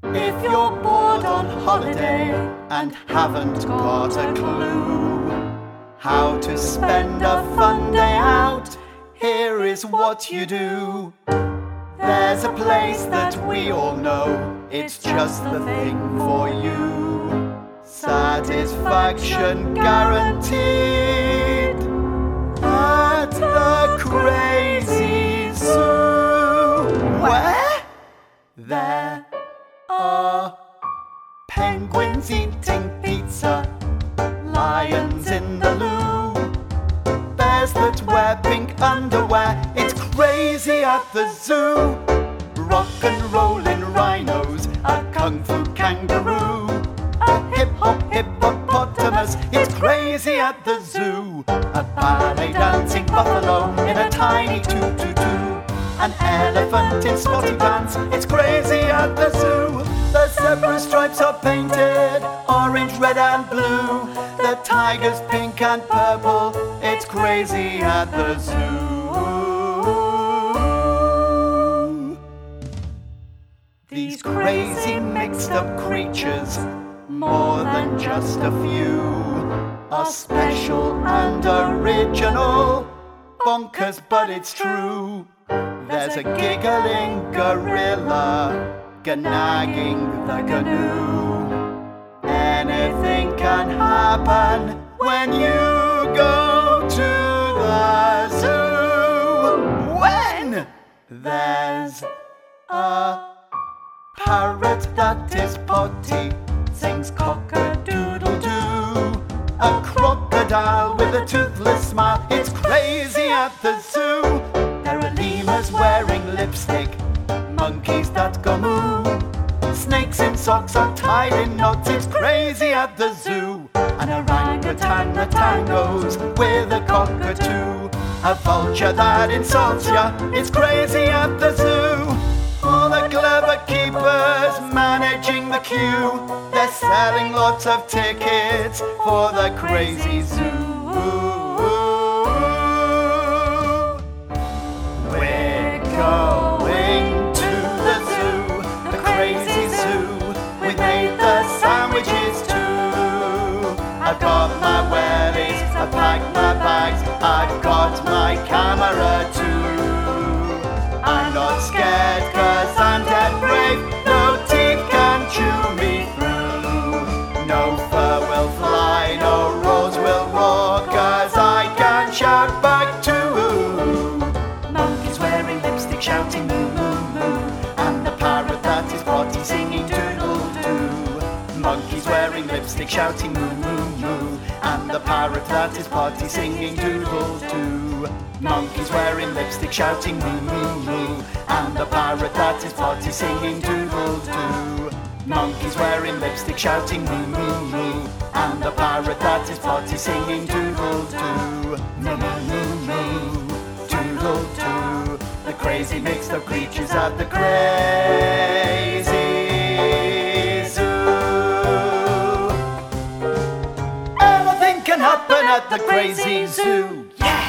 If you're bored on holiday and haven't got a clue how to spend a fun day out, here is what you do. There's a place that we all know, it's just the thing for you. Satisfaction guaranteed at the Crazy Zoo. Where? There are penguins eating pizza, lions in the loo, bears that wear pink underwear. It's crazy at the zoo. Rock and rolling rhinos, a kung fu kangaroo, a hip-hop hippopotamus. It's crazy at the zoo. A ballet dancing buffalo in a tiny tutu-tu, an elephant in spotty pants. It's crazy at the zoo. The zebra stripes are painted orange, red and blue, the tiger's pink and purple. It's crazy at the zoo. These crazy mixed up creatures, more than just a few, are special and original. Bonkers, but it's true. There's a giggling gorilla gnagging the canoe. Anything can happen when you go to the zoo. When there's a parrot that is potty, sings cock-a-doodle-doo. A crocodile with a toothless smile. It's crazy at the zoo. There are lemurs wearing lipstick, monkeys that go moo, snakes in socks are tied in knots. It's crazy at the zoo. An orangutan that tangos with a cockatoo, a vulture that insults ya. It's crazy at the zoo. All the clever keepers managing the queue, they're selling lots of tickets for the Crazy Zoo. We're going to the zoo, the Crazy Zoo. We made the sandwiches too. I've got my wellies, I've packed my bags, I've got my camera too. I'm not scared 'cause I'm dead brave, no teeth can chew me through. No fur will fly, no roars will roar, 'cause I can shout back too. Monkeys wearing lipstick shouting moo moo moo, and the parrot that is potty singing doodle-doo. Monkeys wearing lipstick shouting moo moo moo, and the parrot that is potty singing doodle-doo. Monkeys wearing lipstick shouting moo moo moo, and the parrot that is potty singing doodle-doo. Monkeys wearing lipstick shouting moo moo moo, and the parrot that is potty singing doodle-doo. Moo moo moo moo, doodle-doo. The crazy mixed up creatures at the Crazy Zoo. Anything can happen at the Crazy Zoo. Yeah!